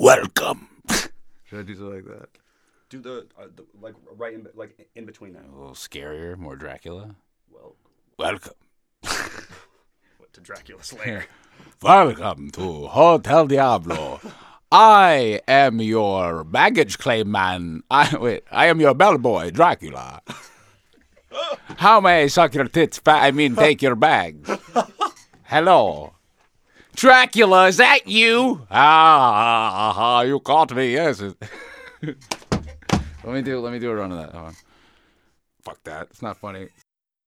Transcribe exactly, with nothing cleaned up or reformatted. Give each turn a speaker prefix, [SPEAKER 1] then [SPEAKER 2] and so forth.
[SPEAKER 1] welcome. Should I do something like that?
[SPEAKER 2] Do the, uh, the like right in like in between that.
[SPEAKER 1] A little scarier, more Dracula.
[SPEAKER 2] Well,
[SPEAKER 1] welcome.
[SPEAKER 2] What to Dracula's lair?
[SPEAKER 1] Welcome to Hotel Diablo. I am your baggage claim man. I wait. I am your bellboy, Dracula. How may I suck your tits? Fa- I mean, take your bags. Hello, Dracula. Is that you? Ah, ah, ah you caught me. Yes. let me do. Let me do a run of that. Hold on. Fuck that. It's not funny.